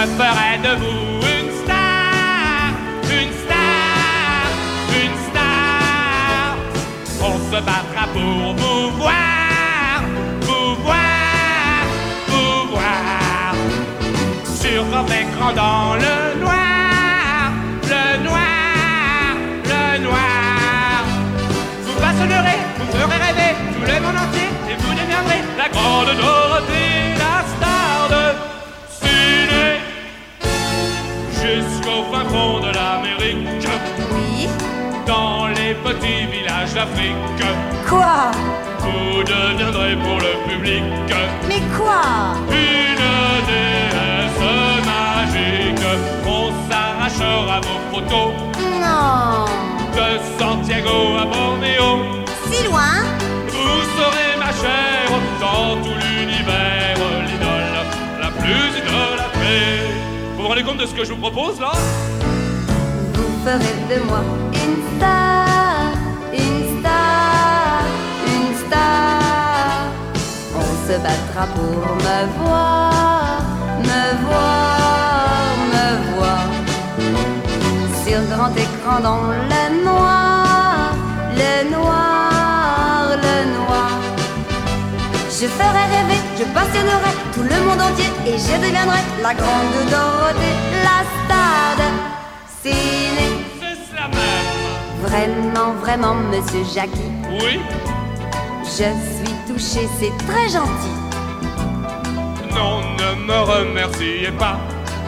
ferai de vous une star, une star, une star. On se battra pour vous voir, vous voir, vous voir. Sur grand écran dans le noir, le noir, le noir. Vous passionnerez, vous ferez rêver tout le monde entier et vous deviendrez la grande Dorothée, la star de ciné. Jusqu'au fin fond de l'Amérique, Oui. dans les petits villages d'Afrique, Quoi? vous deviendrez pour le public Mais quoi? une déesse magique. On s'arrachera vos photos Non. de Santiago à Bornéo. Si loin? Vous serez ma chère dans tout l'univers, l'idole la plus idolâtrée. Vous vous rendez compte de ce que je vous propose là? Vous ferez de moi une star, une star, une star. On se battra pour me voir, me voir, me voir. Sur grand écran dans le noir, le noir, le noir. Je ferai rêver, je passionnerai tout le monde entier et je deviendrai la grande Dorothée, la star de ciné. C'est cela même. Vraiment, vraiment, monsieur Jackie, Oui? je suis touchée, c'est très gentil. Non, ne me remerciez pas.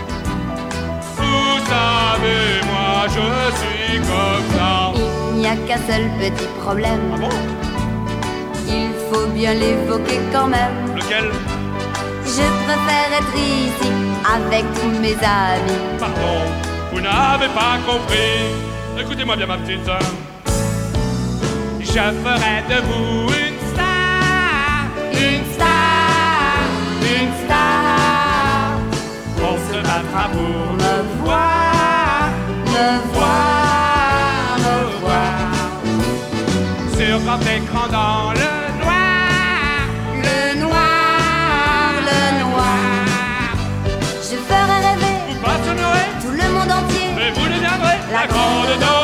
Vous savez, moi je suis comme ça. Il n'y a qu'un seul petit problème, Ah bon? il faut bien l'évoquer quand même. Lequel? Je préfère être ici avec tous mes amis. Pardon, vous n'avez pas compris. Écoutez-moi bien ma petite sœur. Je ferai de vous une star, une star, une star. On se battra pour me voir, Me voir, me voir. Sur grand écran dans le noir, le noir, le noir. Je ferai rêver vous passionnerez tout le monde entier. et vous deviendrez la grande Dorothée.